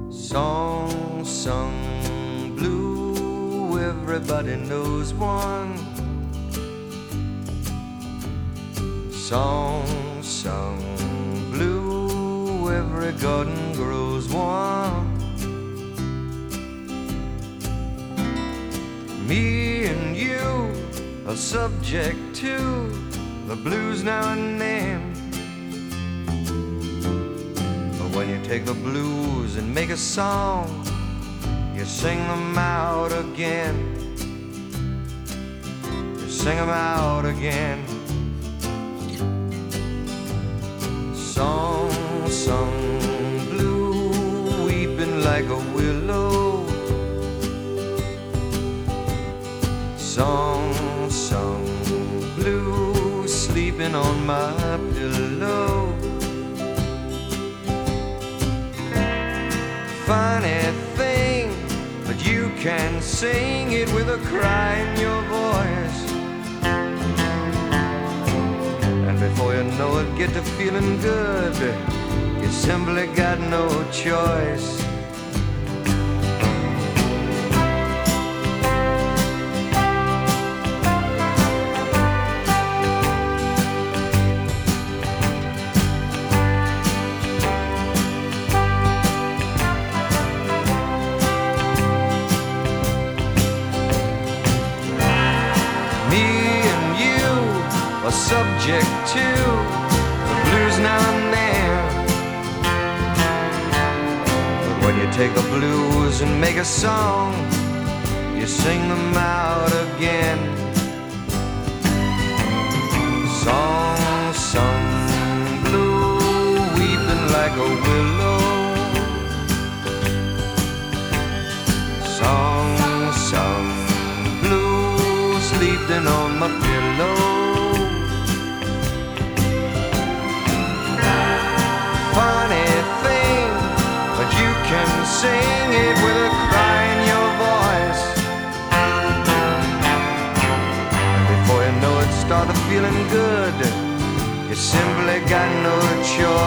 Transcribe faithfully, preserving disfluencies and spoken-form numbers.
Song sung blue, everybody knows one. Song sung blue, every garden grows one. Me and you are subject to the blues now and then. But when you take the blues and make a song, you sing them out again. You sing them out again. Song sung blue, weeping like a willow. Song sung blue, sleeping on my pillow. Funny thing, but you can sing it with a cry in your voice. And before you know it, get to feeling good. You simply got no choice. Subject to the blues now and then. But when you take the blues and make a song, you sing them out again. Song sung blue, weeping like a willow. Song sung blue, sleeping on my pillow. Can sing it with a cry in your voice. And before you know it, start feeling good. You simply got no choice.